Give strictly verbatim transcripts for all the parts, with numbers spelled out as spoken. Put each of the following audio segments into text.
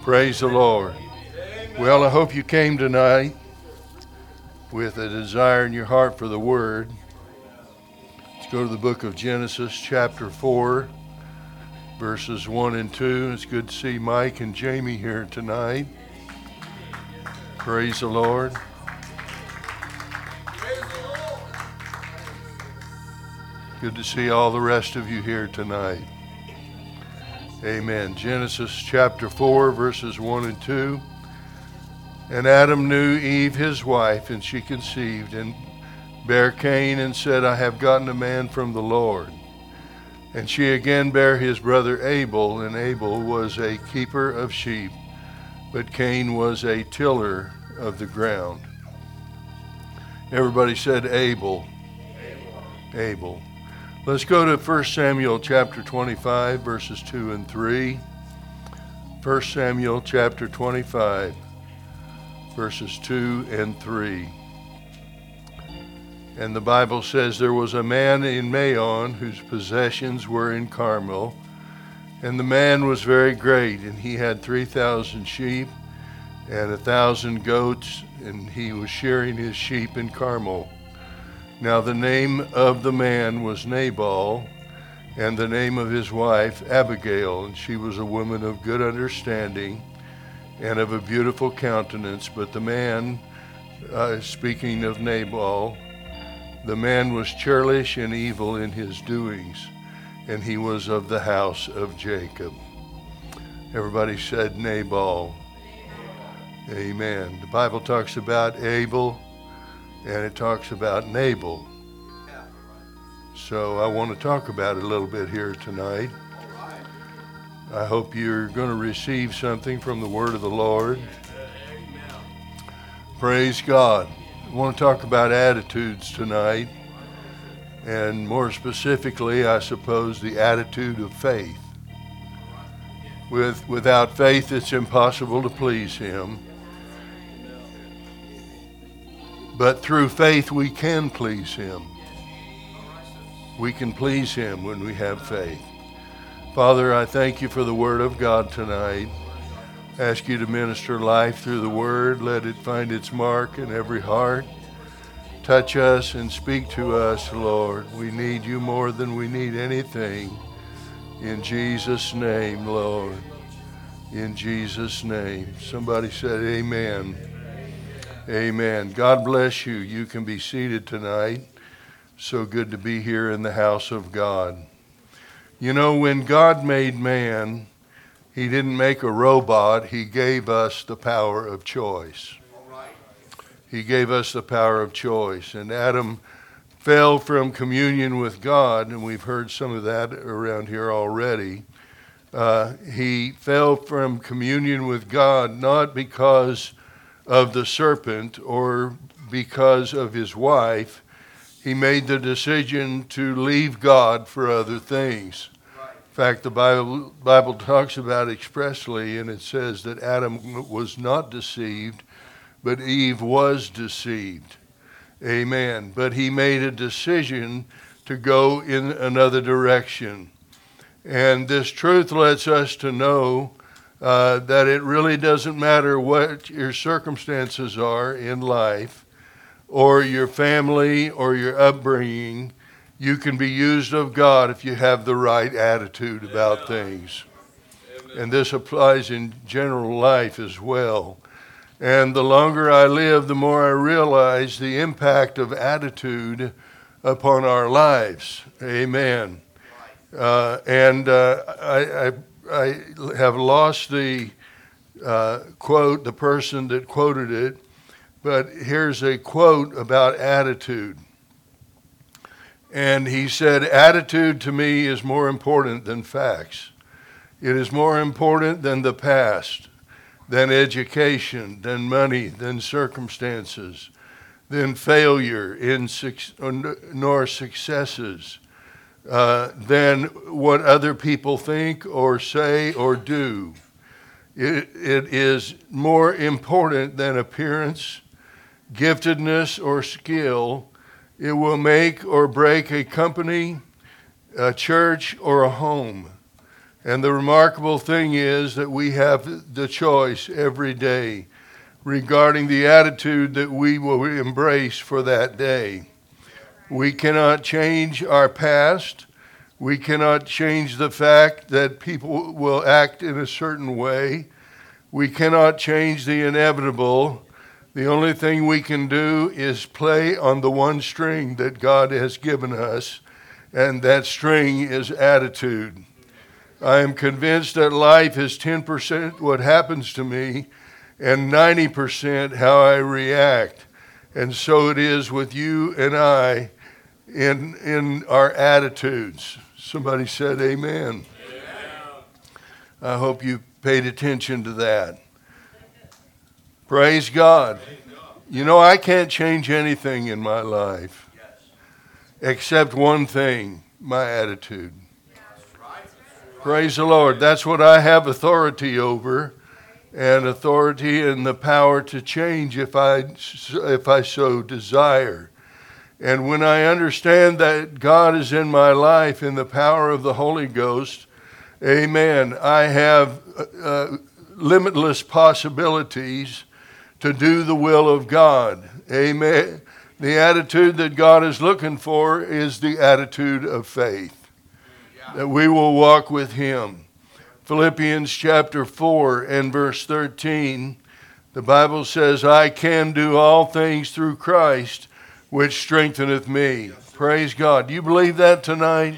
Praise the Lord. Well, I hope you came tonight with a desire in your heart for the Word. Let's go to the book of Genesis, chapter four, verses one and two. It's good to see Mike and Jamie here tonight. Praise the Lord. Good to see all the rest of you here tonight. Amen. Genesis chapter four, verses one and two. And Adam knew Eve his wife, and she conceived, and bare Cain, and said, I have gotten a man from the Lord. And she again bare his brother Abel, and Abel was a keeper of sheep, but Cain was a tiller of the ground. Everybody said Abel. Abel. Abel. Let's go to First Samuel chapter twenty-five, verses two and three. First Samuel chapter twenty-five, verses two and three. And the Bible says, there was a man in Maon whose possessions were in Carmel, and the man was very great, and he had three thousand sheep and a thousand goats, and he was shearing his sheep in Carmel. Now the name of the man was Nabal, and the name of his wife Abigail, and she was a woman of good understanding and of a beautiful countenance. But the man, uh, speaking of Nabal, the man was churlish and evil in his doings, and he was of the house of Jacob. Everybody said Nabal. Amen. The Bible talks about Abel, and it talks about Nabal. So I want to talk about it a little bit here tonight. I hope you're going to receive something from the word of the Lord. Praise God. I want to talk about attitudes tonight, and more specifically, I suppose, the attitude of faith. With, without faith, it's impossible to please Him. But through faith, we can please Him. We can please Him when we have faith. Father, I thank you for the Word of God tonight. Ask you to minister life through the Word. Let it find its mark in every heart. Touch us and speak to us, Lord. We need you more than we need anything. In Jesus' name, Lord. In Jesus' name. Somebody said amen. Amen. God bless you. You can be seated tonight. So good to be here in the house of God. You know, when God made man, He didn't make a robot. He gave us the power of choice. He gave us the power of choice. And Adam fell from communion with God, and we've heard some of that around here already. Uh, he fell from communion with God not because of the serpent or because of his wife. He made the decision to leave God for other things. Right. In fact, the Bible, Bible talks about expressly, and it says that Adam was not deceived, but Eve was deceived. Amen. But he made a decision to go in another direction. And this truth lets us to know Uh, that it really doesn't matter what your circumstances are in life or your family or your upbringing. You can be used of God if you have the right attitude about things. And this applies in general life as well. And the longer I live, the more I realize the impact of attitude upon our lives. Amen. Uh, and uh, I, I I have lost the uh, quote, the person that quoted it, but here's a quote about attitude. And he said, attitude to me is more important than facts. It is more important than the past, than education, than money, than circumstances, than failure in nor successes. Uh, than what other people think or say or do. It, it is more important than appearance, giftedness, or skill. It will make or break a company, a church, or a home. And the remarkable thing is that we have the choice every day regarding the attitude that we will embrace for that day. We cannot change our past. We cannot change the fact that people will act in a certain way. We cannot change the inevitable. The only thing we can do is play on the one string that God has given us, and that string is attitude. I am convinced that life is ten percent what happens to me and ninety percent how I react. And so it is with you and I in in our attitudes. Somebody said amen. Amen. I hope you paid attention to that. Praise God. You know, I can't change anything in my life except one thing, my attitude. Praise the Lord. That's what I have authority over, and authority and the power to change if I, if I so desire. And when I understand that God is in my life in the power of the Holy Ghost, amen, I have uh, limitless possibilities to do the will of God. Amen. The attitude that God is looking for is the attitude of faith, that we will walk with him. Philippians chapter four and verse thirteen, the Bible says, I can do all things through Christ, which strengtheneth me. Praise God. Do you believe that tonight?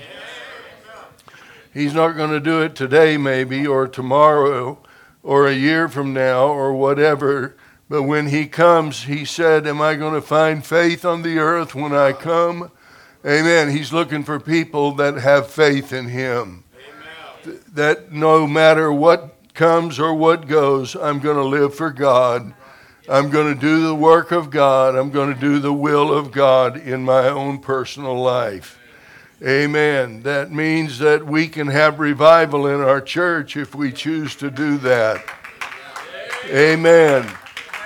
He's not going to do it today maybe, or tomorrow, or a year from now, or whatever. But when he comes, he said, am I going to find faith on the earth when I come? Amen. He's looking for people that have faith in him. Th- that no matter what comes or what goes, I'm going to live for God. I'm going to do the work of God. I'm going to do the will of God in my own personal life. Amen. That means that we can have revival in our church if we choose to do that. Amen.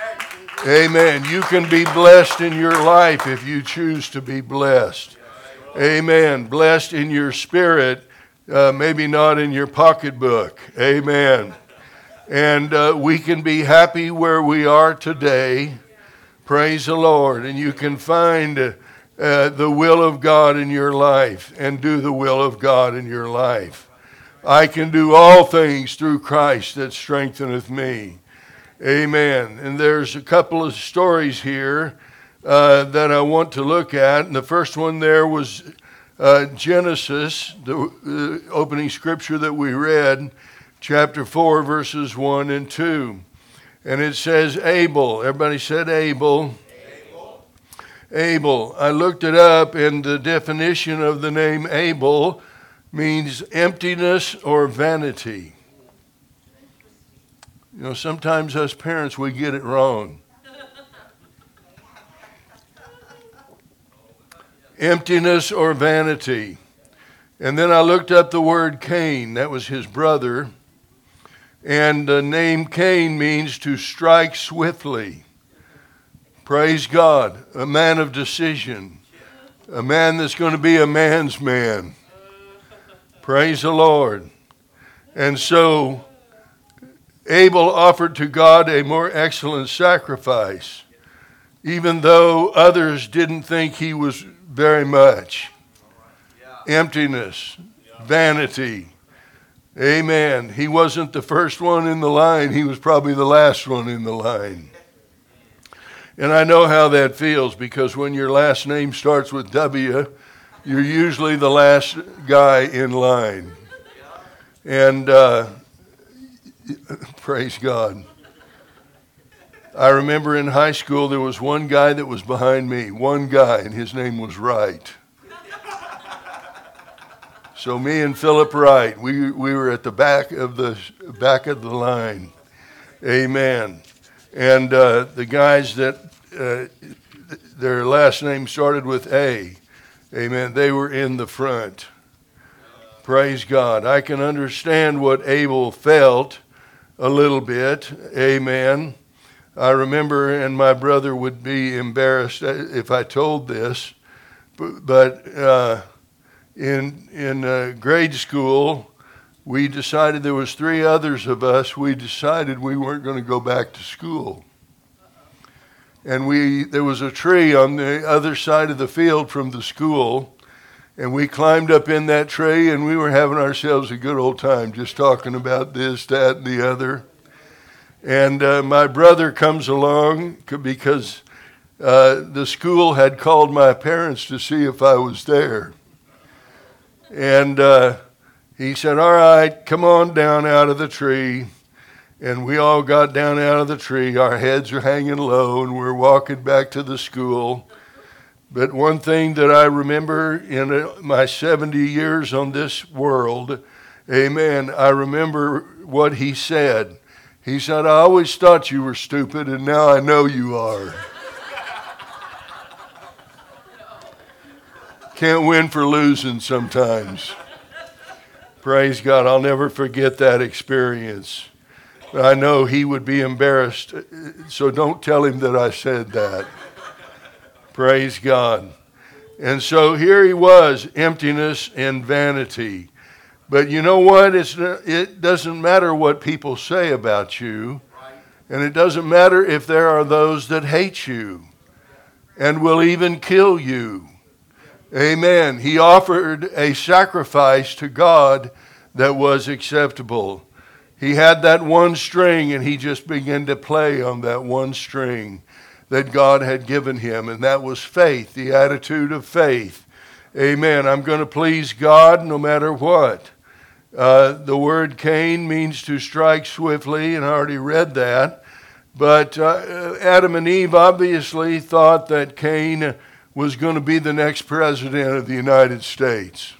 Amen. You can be blessed in your life if you choose to be blessed. Amen. Blessed in your spirit, uh, maybe not in your pocketbook. Amen. And uh, we can be happy where we are today. Praise the Lord. And you can find uh, the will of God in your life and do the will of God in your life. I can do all things through Christ that strengtheneth me. Amen. And there's a couple of stories here Uh, that I want to look at. And the first one there was uh, Genesis, the uh, opening scripture that we read, chapter four, verses one and two. And it says Abel. Everybody said Abel. Abel. Abel. I looked it up, and the definition of the name Abel means emptiness or vanity. You know, sometimes us parents, we get it wrong. Emptiness or vanity. And then I looked up the word Cain. That was his brother. And the name Cain means to strike swiftly. Praise God. A man of decision. A man that's going to be a man's man. Praise the Lord. And so Abel offered to God a more excellent sacrifice, even though others didn't think he was very much. Emptiness, vanity. Amen. He wasn't the first one in the line. He was probably the last one in the line. And I know how that feels, because when your last name starts with W, you're usually the last guy in line. And uh, praise God. I remember in high school there was one guy that was behind me, one guy, and his name was Wright. So me and Philip Wright, we we were at the back of the back of the line. Amen. And uh, the guys that uh, their last name started with A, amen, they were in the front. Praise God. I can understand what Abel felt a little bit. Amen. I remember, and my brother would be embarrassed if I told this, but uh, in in uh, grade school, we decided there was three others of us. We decided we weren't going to go back to school. And we there was a tree on the other side of the field from the school. And we climbed up in that tree, and we were having ourselves a good old time, just talking about this, that, and the other. And uh, my brother comes along because uh, the school had called my parents to see if I was there. And uh, he said, all right, come on down out of the tree. And we all got down out of the tree. Our heads are hanging low, and we're walking back to the school. But one thing that I remember in my seventy years on this world, amen, I remember what he said. He said, I always thought you were stupid, and now I know you are. Can't win for losing sometimes. Praise God. I'll never forget that experience. But I know he would be embarrassed, so don't tell him that I said that. Praise God. And so here he was, emptiness and vanity. But you know what? It's, it doesn't matter what people say about you. And it doesn't matter if there are those that hate you and will even kill you. Amen. He offered a sacrifice to God that was acceptable. He had that one string, and he just began to play on that one string that God had given him, and that was faith, the attitude of faith. Amen. I'm going to please God no matter what. Uh, the word Cain means to strike swiftly, and I already read that. But uh, Adam and Eve obviously thought that Cain was going to be the next president of the United States.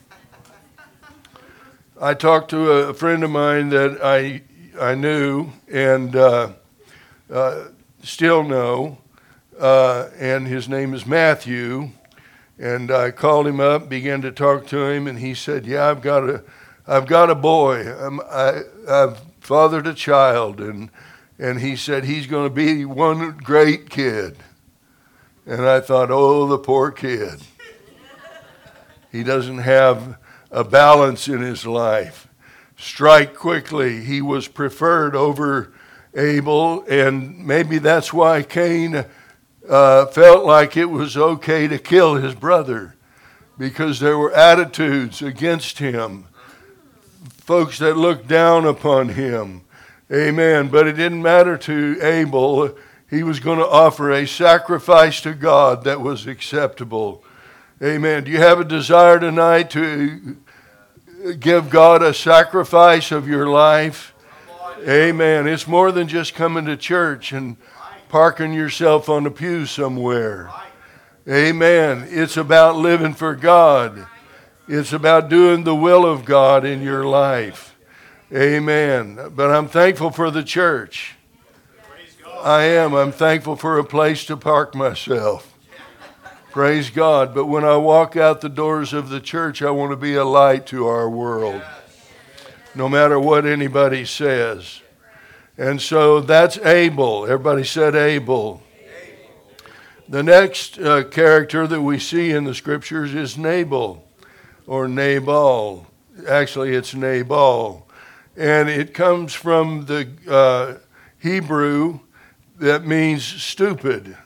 I talked to a friend of mine that I I knew and uh, uh, still know, uh, and his name is Matthew. And I called him up, began to talk to him, and he said, "Yeah, I've got a I've got a boy. I'm, I I've fathered a child," and and he said he's going to be one great kid. And I thought, oh, the poor kid. He doesn't have a balance in his life. Strike quickly. He was preferred over Abel, and maybe that's why Cain uh, felt like it was okay to kill his brother, because there were attitudes against him, folks that looked down upon him. Amen. But it didn't matter to Abel. He was going to offer a sacrifice to God that was acceptable. Amen. Do you have a desire tonight to give God a sacrifice of your life? Amen. It's more than just coming to church and parking yourself on the pew somewhere. Amen. It's about living for God. It's about doing the will of God in your life. Amen. But I'm thankful for the church. I am. I'm thankful for a place to park myself. Praise God. But when I walk out the doors of the church, I want to be a light to our world, no matter what anybody says. And so that's Abel. Everybody said Abel. The next uh, character that we see in the scriptures is Nabal, or Nabal. Actually, it's Nabal. And it comes from the uh, Hebrew that means stupid.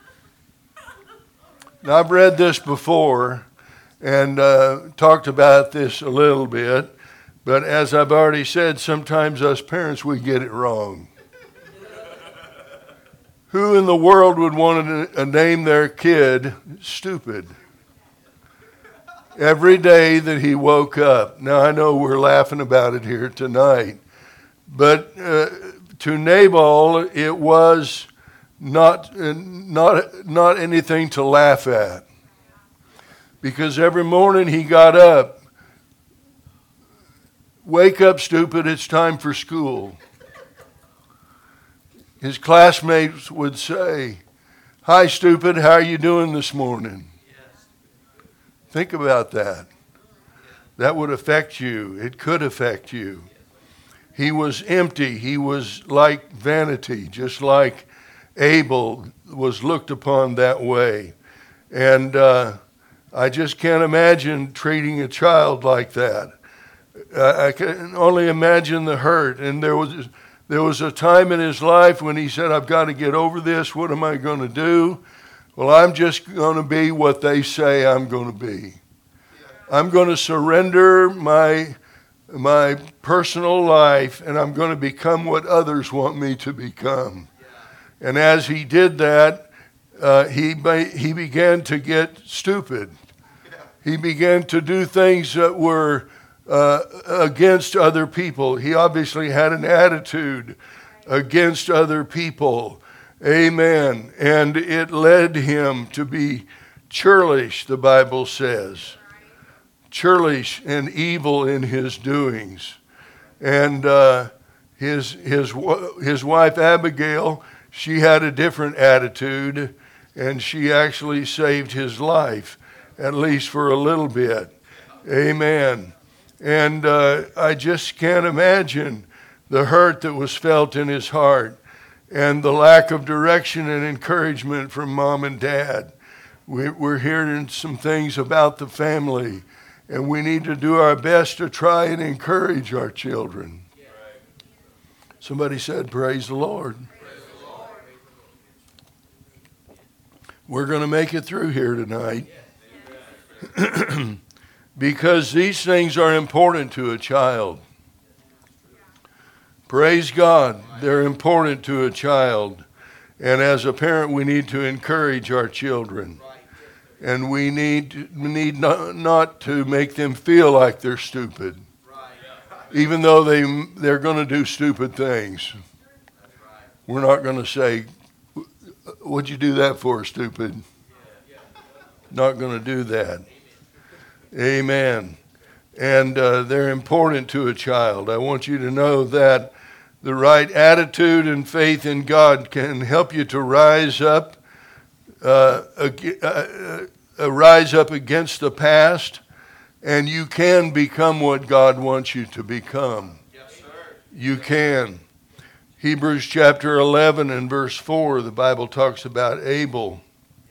Now, I've read this before and uh, talked about this a little bit, but as I've already said, sometimes us parents, we get it wrong. Who in the world would want to name their kid stupid? Every day that he woke up. Now, I know we're laughing about it here tonight, but uh, to Nabal, it was Not, not, not anything to laugh at. Because every morning he got up, wake up, stupid, it's time for school. His classmates would say, hi, stupid, how are you doing this morning? Yes. Think about that. That would affect you. It could affect you. He was empty. He was like vanity, just like Abel was looked upon that way. And uh, I just can't imagine treating a child like that. I, I can only imagine the hurt. And there was there was a time in his life when he said, I've got to get over this. What am I going to do? Well, I'm just going to be what they say I'm going to be. I'm going to surrender my my personal life, and I'm going to become what others want me to become. And as he did that, uh, he he began to get stupid. He began to do things that were uh, against other people. He obviously had an attitude against other people. Amen. And it led him to be churlish, the Bible says. Churlish and evil in his doings. And uh, his his his wife Abigail, she had a different attitude, and she actually saved his life, at least for a little bit. Amen. And uh, I just can't imagine the hurt that was felt in his heart and the lack of direction and encouragement from mom and dad. We, we're hearing some things about the family, and we need to do our best to try and encourage our children. Somebody said, praise the Lord. Praise the Lord. We're going to make it through here tonight. Because these things are important to a child. Praise God, they're important to a child. And as a parent, we need to encourage our children. And we need need not, not to make them feel like they're stupid, even though they, they're going to do stupid things. We're not going to say, what'd you do that for, stupid? Not going to do that. Amen. And uh, they're important to a child. I want you to know that the right attitude and faith in God can help you to rise up, uh, uh, uh, rise up against the past, and you can become what God wants you to become. Yes, sir. You can. Hebrews chapter eleven and verse four, the Bible talks about Abel.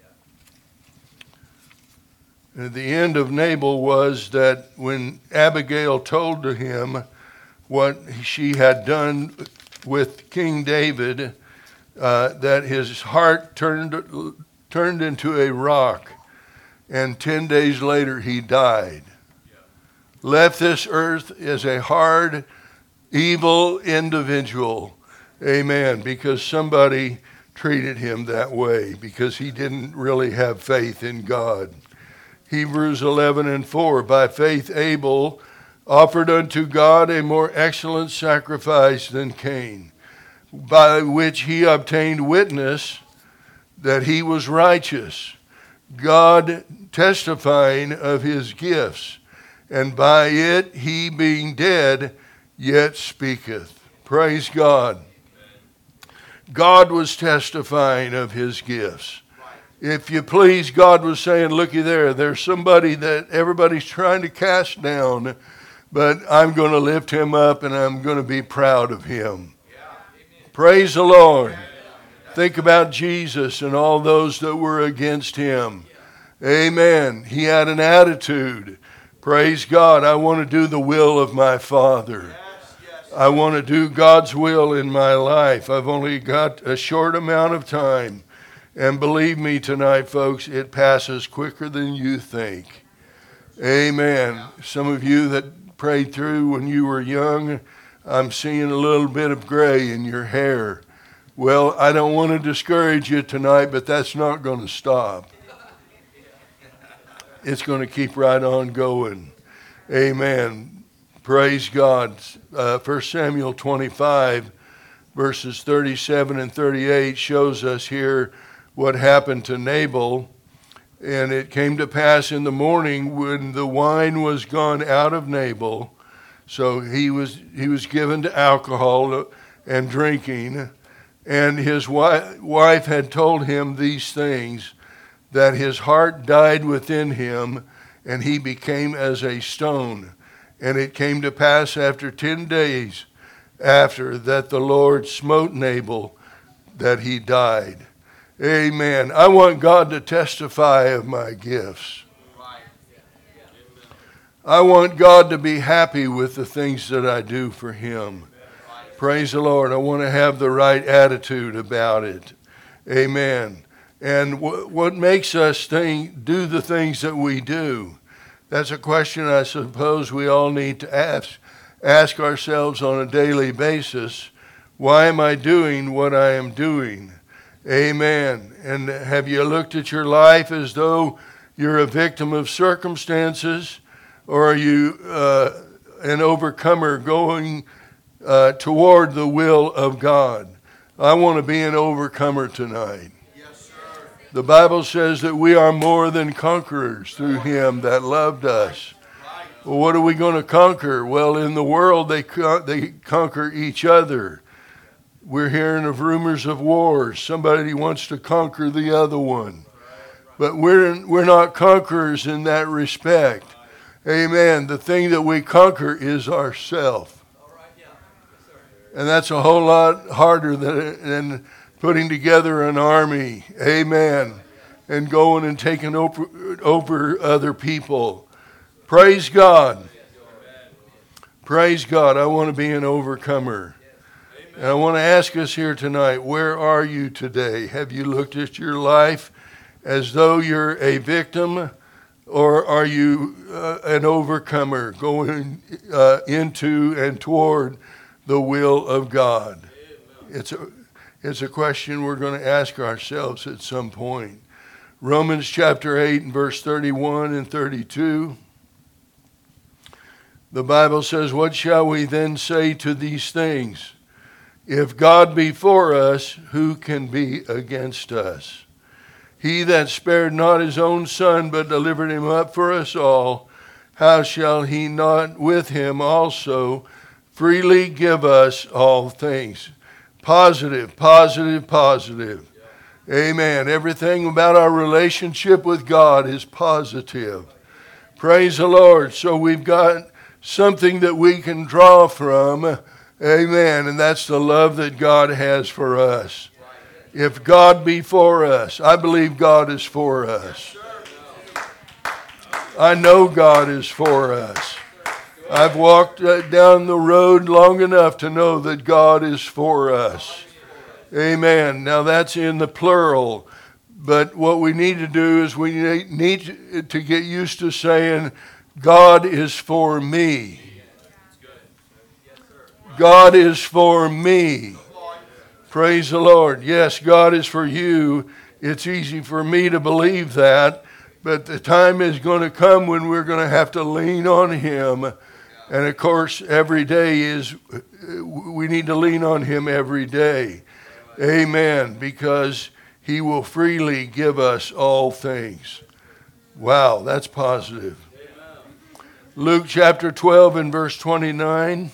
And the end of Nabal was that when Abigail told to him what she had done with King David, uh, that his heart turned turned into a rock, and ten days later he died. Left this earth as a hard, evil individual. Amen. Because somebody treated him that way, because he didn't really have faith in God. Hebrews eleven and four, by faith Abel offered unto God a more excellent sacrifice than Cain, by which he obtained witness that he was righteous, God testifying of his gifts, and by it he being dead yet speaketh. Praise God. God was testifying of his gifts. If you please, God was saying, looky there, there's somebody that everybody's trying to cast down, but I'm going to lift him up and I'm going to be proud of him. Yeah. Praise the Lord. Yeah. Think about Jesus and all those that were against him. Yeah. Amen. He had an attitude. Praise God. I want to do the will of my Father. Yes, yes. I want to do God's will in my life. I've only got a short amount of time. And believe me tonight, folks, it passes quicker than you think. Amen. Some of you that prayed through when you were young, I'm seeing a little bit of gray in your hair. Well, I don't want to discourage you tonight, but that's not going to stop. It's going to keep right on going. Amen. Praise God. Uh, First Samuel twenty-five, verses thirty-seven and thirty-eight shows us here what happened to Nabal. And it came to pass in the morning when the wine was gone out of Nabal, so he was he was given to alcohol and drinking, and his wi- wife had told him these things, that his heart died within him, and he became as a stone. And it came to pass after ten days after that the Lord smote Nabal, that he died. Amen. I want God to testify of my gifts. I want God to be happy with the things that I do for him. Praise the Lord. I want to have the right attitude about it. Amen. And w- what makes us think, do the things that we do? That's a question I suppose we all need to ask, ask ourselves on a daily basis. Why am I doing what I am doing? Amen. And have you looked at your life as though you're a victim of circumstances, or are you uh, an overcomer going uh, toward the will of God? I want to be an overcomer tonight. The Bible says that we are more than conquerors through him that loved us. Well, what are we going to conquer? Well, in the world, they con- they conquer each other. We're hearing of rumors of wars. Somebody wants to conquer the other one. But we're we're not conquerors in that respect. Amen. The thing that we conquer is ourself. And that's a whole lot harder than, than putting together an army, amen, and going and taking over, over other people. Praise God. Praise God. I want to be an overcomer. And I want to ask us here tonight, where are you today? Have you looked at your life as though you're a victim, or are you uh, an overcomer going uh, into and toward the will of God? It's a It's a question we're going to ask ourselves at some point. Romans chapter eight and verse thirty-one and thirty-two. The Bible says, what shall we then say to these things? If God be for us, who can be against us? He that spared not his own son, but delivered him up for us all, how shall he not with him also freely give us all things? Positive, positive, positive. Amen. Everything about our relationship with God is positive. Praise the Lord. So we've got something that we can draw from. Amen. And that's the love that God has for us. If God be for us, I believe God is for us. I know God is for us. I've walked down the road long enough to know that God is for us. Amen. Now that's in the plural. But what we need to do is we need to get used to saying, God is for me. God is for me. Praise the Lord. Yes, God is for you. It's easy for me to believe that. But the time is going to come when we're going to have to lean on him. And of course, every day is, we need to lean on him every day. Amen. Because he will freely give us all things. Wow, that's positive. Luke chapter twelve and verse twenty-nine.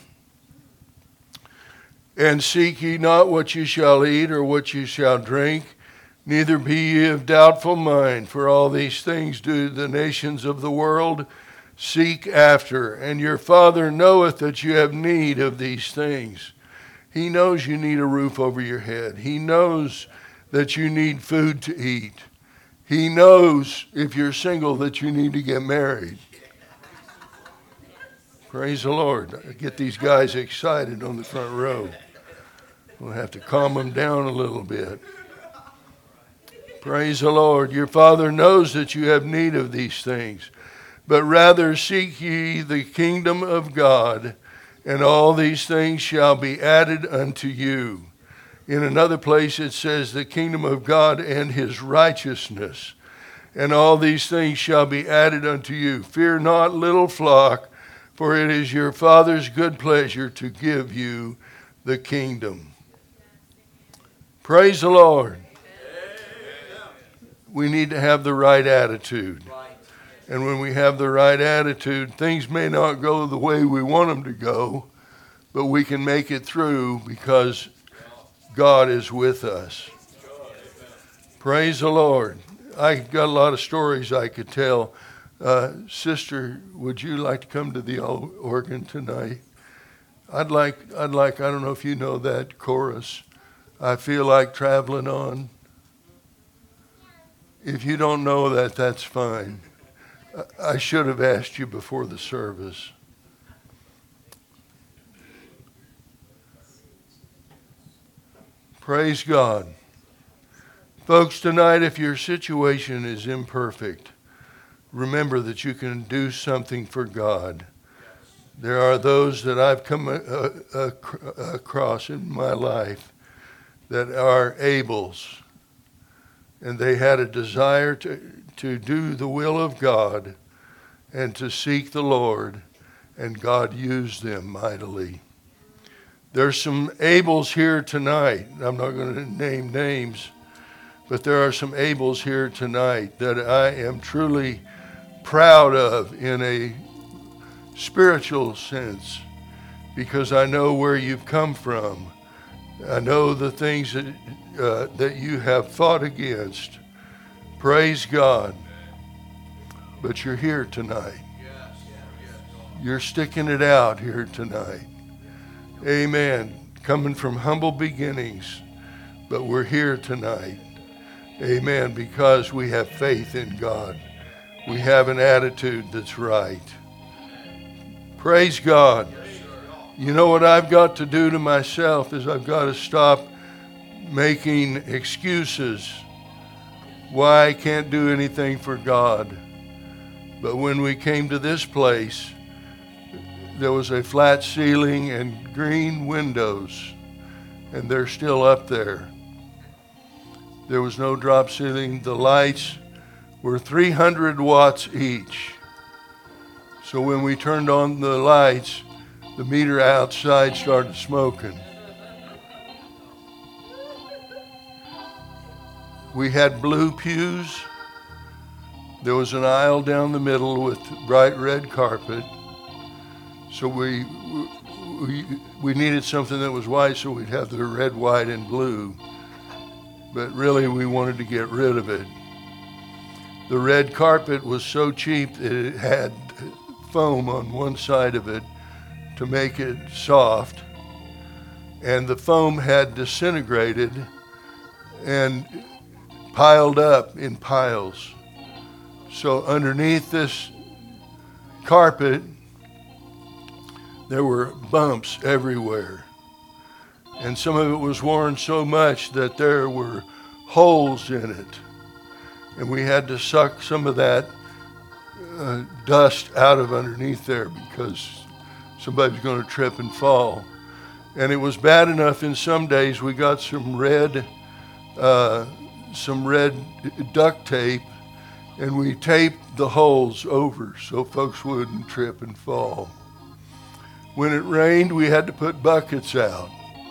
And seek ye not what ye shall eat or what ye shall drink, neither be ye of doubtful mind, for all these things do the nations of the world seek after, and your Father knoweth that you have need of these things. He knows you need a roof over your head. He knows that you need food to eat. He knows, if you're single, that you need to get married. Praise the Lord. I get these guys excited on the front row. We'll have to calm them down a little bit. Praise the Lord. Your Father knows that you have need of these things. But rather seek ye the kingdom of God, and all these things shall be added unto you. In another place it says the kingdom of God and his righteousness, and all these things shall be added unto you. Fear not, little flock, for it is your Father's good pleasure to give you the kingdom. Praise the Lord. We need to have the right attitude. And when we have the right attitude, things may not go the way we want them to go, but we can make it through because God is with us. Praise the Lord. I got a lot of stories I could tell. Uh, sister, would you like to come to the organ tonight? I'd like, I'd like, I don't know if you know that chorus. I feel like traveling on. If you don't know that, that's fine. I should have asked you before the service. Praise God. Folks, tonight, if your situation is imperfect, remember that you can do something for God. There are those that I've come uh, uh, across in my life that are Abels, and they had a desire to, to do the will of God and to seek the Lord, and God used them mightily. There's some Abels here tonight. I'm not going to name names, but there are some Abels here tonight that I am truly proud of in a spiritual sense, because I know where you've come from. I know the things that uh, that you have fought against. Praise God. But you're here tonight. You're sticking it out here tonight. Amen. Coming from humble beginnings, but we're here tonight. Amen. Because we have faith in God. We have an attitude that's right. Praise God. You know what I've got to do to myself is I've got to stop making excuses why I can't do anything for God. But when we came to this place, there was a flat ceiling and green windows, and they're still up there. There was no drop ceiling. The lights were three hundred watts each. So when we turned on the lights, the meter outside started smoking. We had blue pews. There was an aisle down the middle with bright red carpet. So we, we, we needed something that was white, so we'd have the red, white, and blue. But really, we wanted to get rid of it. The red carpet was so cheap that it had foam on one side of it to make it soft, and the foam had disintegrated and piled up in piles. So underneath this carpet, there were bumps everywhere, and some of it was worn so much that there were holes in it, and we had to suck some of that uh, dust out of underneath there because somebody's going to trip and fall. And it was bad enough in some days we got some red uh, some red duct tape, and we taped the holes over so folks wouldn't trip and fall. When it rained, we had to put buckets out.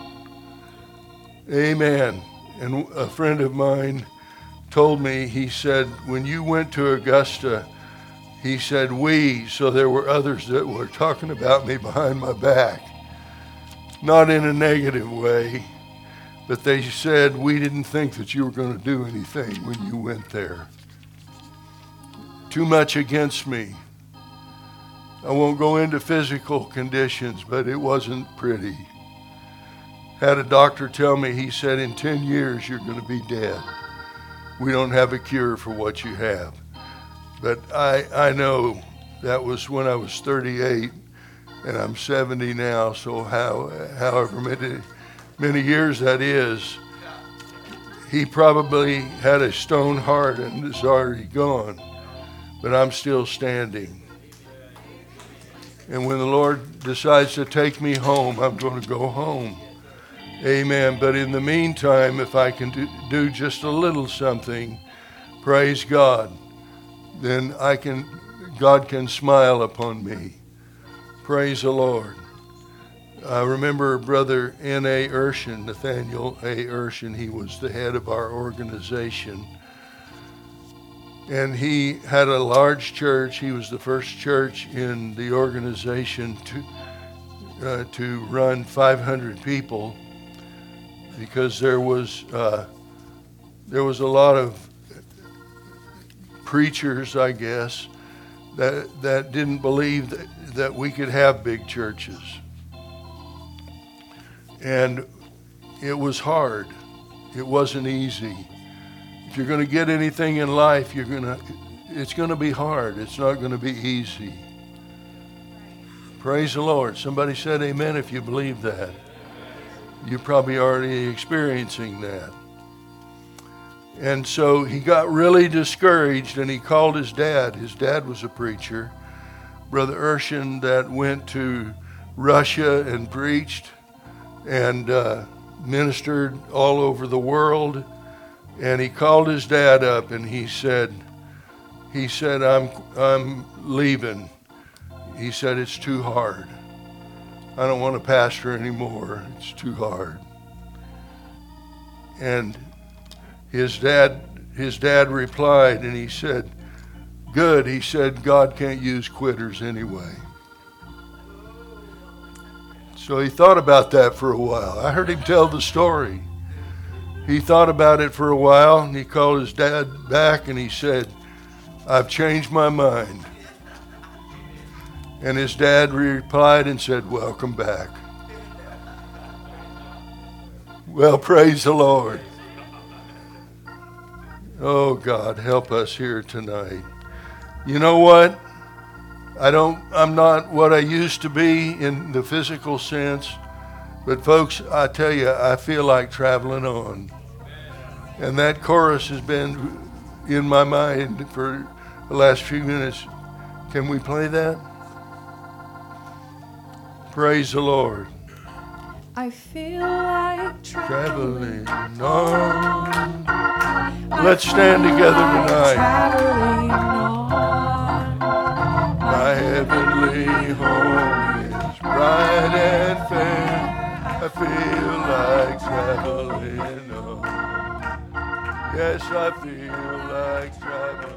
Amen. And a friend of mine told me, he said, when you went to Augusta, he said, we, so there were others that were talking about me behind my back. Not in a negative way, but they said, we didn't think that you were going to do anything when you went there. Too much against me. I won't go into physical conditions, but it wasn't pretty. Had a doctor tell me, he said, in ten years you're going to be dead. We don't have a cure for what you have. But I, I know that was when I was thirty-eight, and I'm seventy now, so how, however many, many years that is, he probably had a stone heart and is already gone, but I'm still standing. And when the Lord decides to take me home, I'm going to go home. Amen. But in the meantime, if I can do, do just a little something, praise God, then I can, God can smile upon me. Praise the Lord. I remember Brother N A Urshan, Nathaniel A. Urshan. He was the head of our organization. And he had a large church. He was the first church in the organization to uh, to run five hundred people, because there was uh, there was a lot of preachers, I guess, that that didn't believe that, that we could have big churches. And it was hard. It wasn't easy. If you're going to get anything in life, you're going to it's going to be hard. It's not going to be easy. Praise the Lord. Somebody said amen if you believe that. You're probably already experiencing that. And so he got really discouraged, and he called his dad. His dad was a preacher, Brother Urshan, that went to Russia and preached and uh, ministered all over the world. And he called his dad up, and he said, he said, I'm, I'm leaving. He said, it's too hard. I don't want to pastor anymore. It's too hard. And his dad, his dad replied, and he said, good. He said, God can't use quitters anyway. So he thought about that for a while. I heard him tell the story. He thought about it for a while, and he called his dad back, and he said, I've changed my mind. And his dad replied and said, welcome back. Well, praise the Lord. Oh, God, help us here tonight. You know what? I don't, I'm not what I used to be in the physical sense, but folks, I tell you, I feel like traveling on. And that chorus has been in my mind for the last few minutes. Can we play that? Praise the Lord. I feel like traveling, traveling on. Let's stand together tonight. Traveling on. My heavenly home is bright and fair. I feel like traveling on. Yes, I feel like traveling.